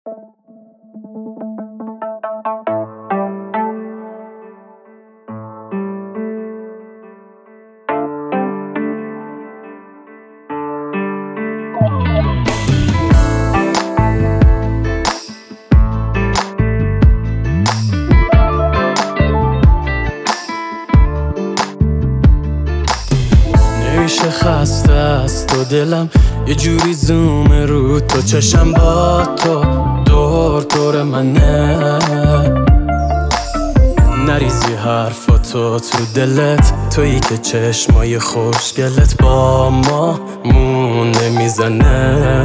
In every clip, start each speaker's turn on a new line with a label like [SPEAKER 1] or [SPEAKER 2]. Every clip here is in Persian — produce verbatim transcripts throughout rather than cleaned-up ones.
[SPEAKER 1] نمیشه خسته است و دلم یه جوری زومه رو تو چشم با تو دور دور منه نریزی حرفاتو تو دلت تویی که چشمای خوشگلت با ما مونه میزنه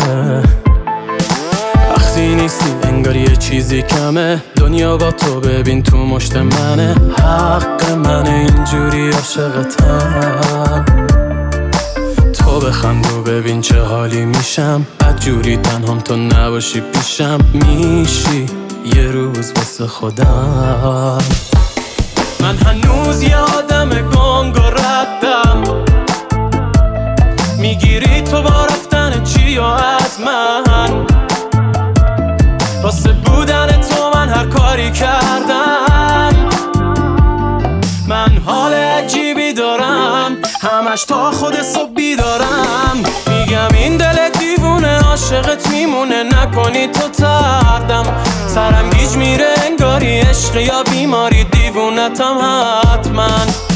[SPEAKER 1] وقتی نیستی انگار یه چیزی کمه دنیا با تو ببین تو مشت منه حق منه اینجوری عاشقتم تو بخند و ببین چه حالی میشم بدجوری تنهام تو نباشی پیشم میشی یه روز واسه خودم من هنوز یه آدم گنگ و ردم میگیری تو با رفتن چی و از من واسه بودن تو من هر کاری کردم من حال عجیبی دارم همش تا خود صبح بیدارم میگم این دل دیوونه عاشقت میمونه نکنی تو تردم سرم گیج میره انگاری عشق یا بیماری دیوونتم حتما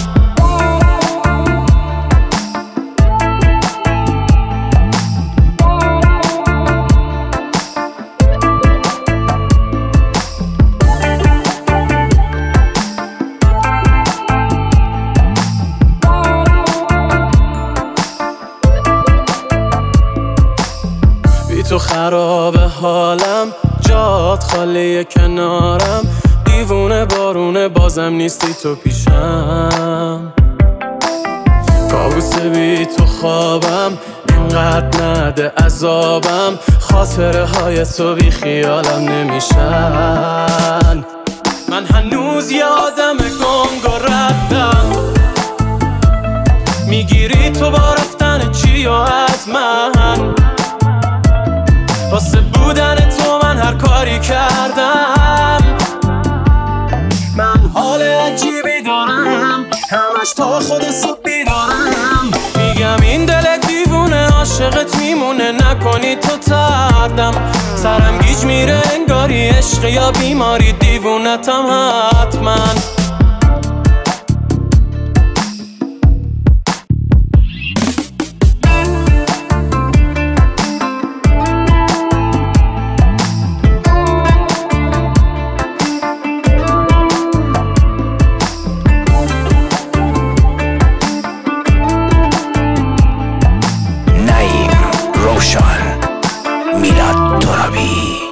[SPEAKER 1] تو خراب حالم جات خالی کنارم دیوونه بارونه بازم نیستی تو پیشم کابوس بی تو خوابم اینقدر نده عذابم خاطره های تو بی خیالم نمیشن من هنوز یه آدم گنگ و ردم میگیری تو با رفتن چی و از من واسه بودن تو من هر کاری کردم من حال عجیبی دارم همش تا خود صبح بیدارم میگم این دل دیوونه عاشقت میمونه نکنی تو تردم سرم گیج میره انگاری عشق یا بیماری دیوونتم حتما
[SPEAKER 2] روشن میلاد ترابی